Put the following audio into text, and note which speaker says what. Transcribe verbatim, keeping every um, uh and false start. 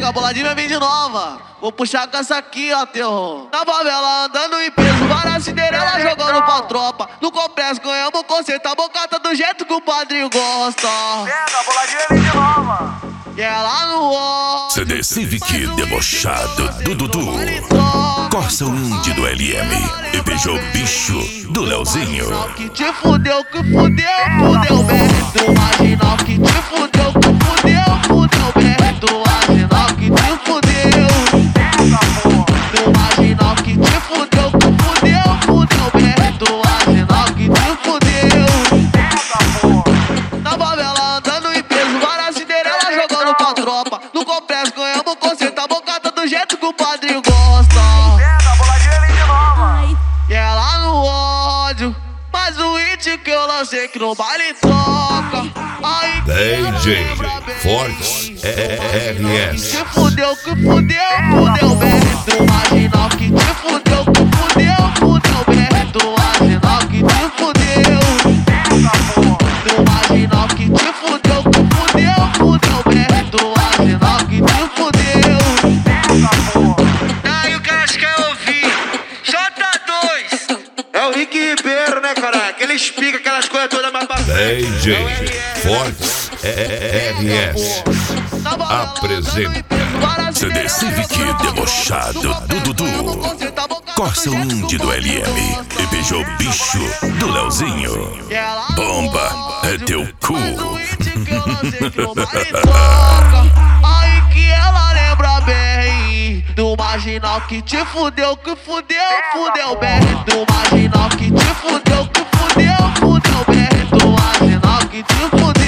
Speaker 1: Pega a boladinha, vem de nova. Vou puxar com essa aqui, ó, terror. Na favela andando em peso, várias Cinderela jogando pra tropa. No complexo ganhamos conceito, a bocata do jeito que o padrinho gosta.
Speaker 2: Pega a boladinha, vem de nova.
Speaker 1: E ela no ó.
Speaker 3: C D Civic debochado do Dudu. Corsa Indie do L M e beijou bicho do Leozinho.
Speaker 1: Que te fudeu, que fudeu, fudeu bem. Do marginal que te fudeu, que fudeu, fudeu bem. Do marginal que te fudeu. Do marginal que te fudeu, que fudeu, fudeu bem. Do marginal que te fudeu. Na favela andando em peso, várias Cinderela jogando pra tropa. No complexo ganhamos conceito, a bocata do jeito que o padrinho gosta. E ela no ódio, mas o hit que eu lancei que no baile toca. Aí
Speaker 3: D J Fortes R S.
Speaker 1: que fudeu, que fudeu, fudeu bem. Do marginal que te fudeu, que fudeu, fudeu bem. Do marginal que te fudeu. Do marginal que te fudeu, que fudeu, fudeu bem. Do marginal que te fudeu.
Speaker 2: Aí o que elas querem ouvir? J dois. É o Rick Ribeiro, né, caralho? Aquele explica aquelas coisas todas mais pra
Speaker 3: D J Fortes R S apresenta C D Civic debochado do Dudu. Corsa Indie do L M e beijou bicho do Leozinho. Bomba é teu cu.
Speaker 1: Aí que ela lembra bem do marginal que te fudeu, que fudeu, fudeu bem. Do marginal que te fudeu, que fudeu, fudeu bem. Do marginal que te fudeu.